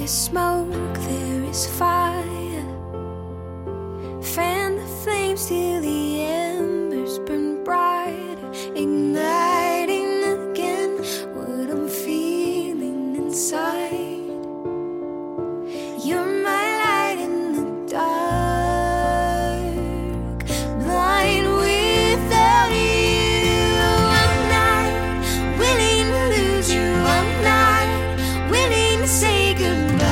is smoke, there is fire. Fan the flames till the embers burn brighter, igniting again what I'm feeling inside. You're my light in the dark, blind without you. I'm not willing to lose you. I'm not willing to say goodbye.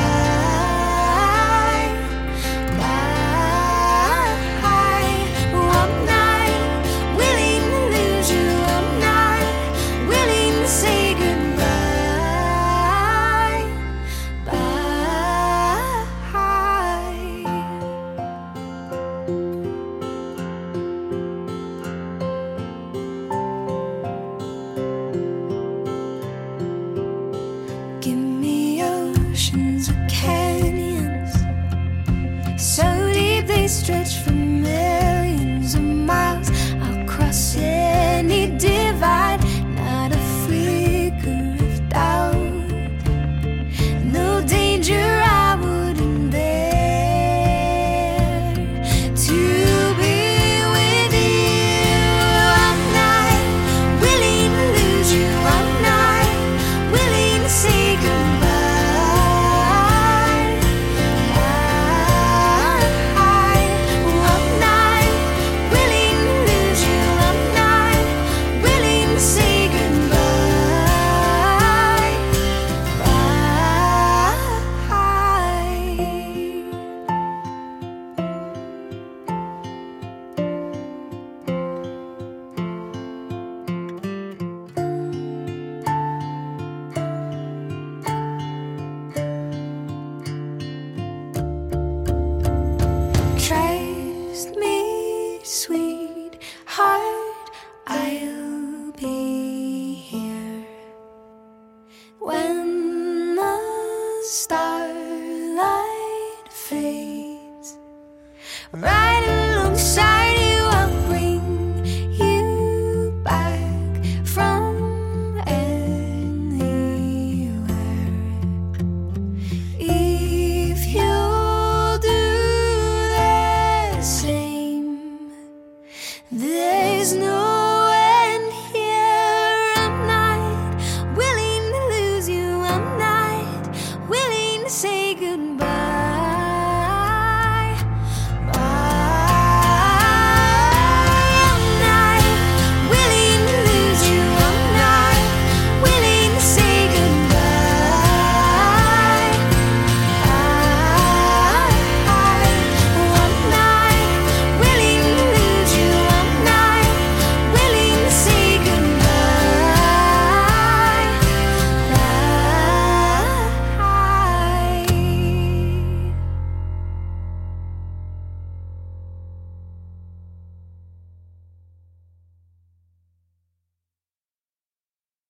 Give me oceans or canyons, so deep they stretch for millions of miles. I'll cross any divide, not a flicker of doubt. No danger I wouldn't dare to be with you. I'm not willing to lose you. I'm not willing to say goodbye. I'm not willing to lose you. I'm not willing to say goodbye. Trust me, sweetheart, I'll be here when the starlight fades. Right alongside you, I'll bring you back from anywhere. If you'll do the same, there's no